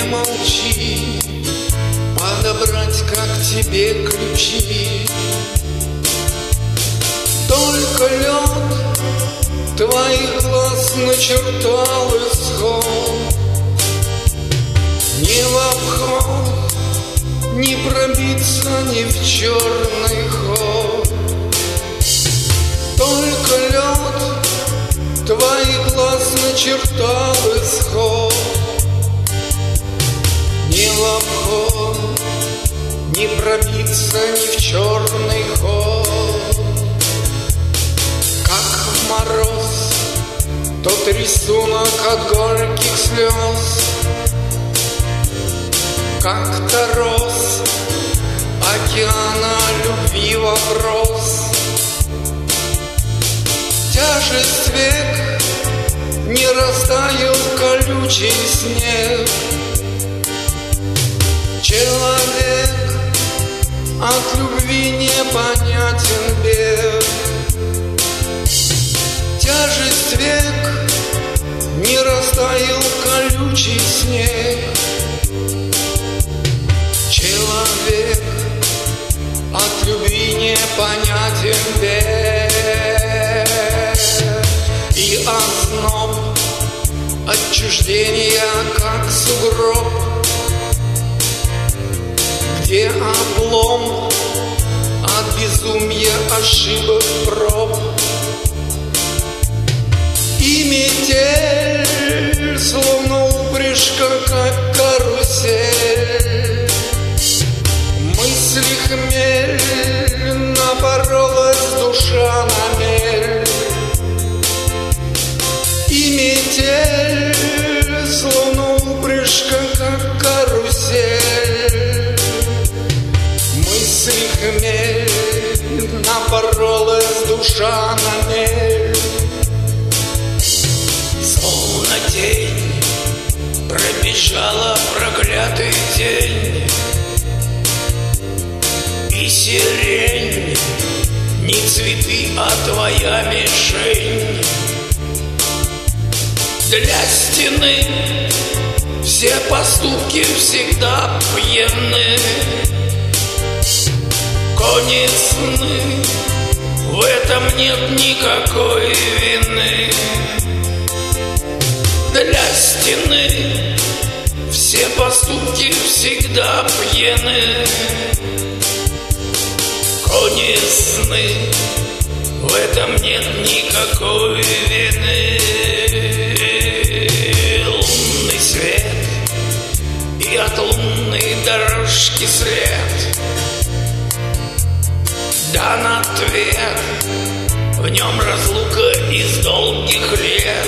молчи, подобрать как тебе ключи. Только лед твоих глаз начертал исход. Ни в обход, не пробиться ни в черный ход. Только лед твоих глаз начертал исход. Ни в обход, не пробиться ни в черный ход. Как в мороз тот рисунок от горьких слез. Как-то рос океана любви вопрос. Тяжесть век не растаял колючий снег. Человек от любви непонятен бег. Тяжесть век не растаял колючий снег. Человек от любви непонятен бег. И озноб отчуждения, как сугроб, где облом от безумия ошибок проб. И метель, словно упряжка, как карусель. Мысли хмель, напоролась душа на мель. И метель, словно упряжка, как карусель. Мысли хмель, напоролась душа на мель. Словно тень пробежала проклятый день. И сирень не цветы, а твоя мишень. Для стены все поступки всегда пьяны. Конец сны, в этом нет никакой вины. Для стены все поступки всегда пьяны. Конец сны, в этом нет никакой вины. Лунный свет и от лунной дорожки след. Дан ответ, в нем разлука из долгих лет.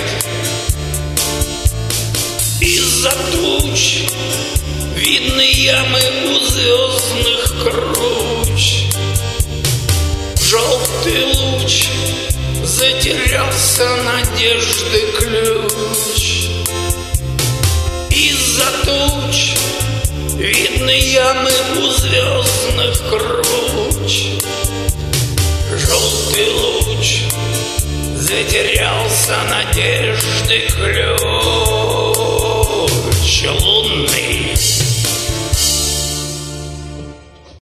Из-за туч видны ямы у звездных круч. Желтый луч, затерялся надежды ключ. Из-за туч видны ямы у звездных круч. Желтый луч, затерялся надежды ключ.